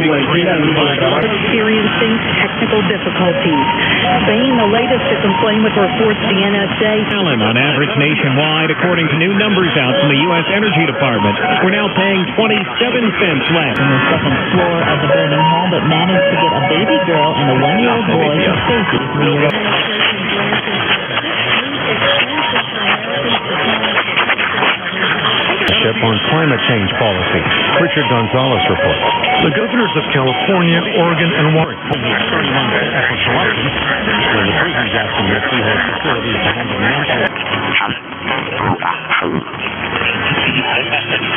experiencing technical difficulties. Spain, the latest to complain with reports the NSA. On average nationwide, according to new numbers out from the U.S. Energy Department, we're now paying 27 cents less. On the second floor of the burning home, but managed to get a baby girl and a 1-year-old boy to safety. 3-year-old. On climate change policy. Richard Gonzalez reports. The governors of California, Oregon, and Washington. The president's asking their freehold facilities to handle national.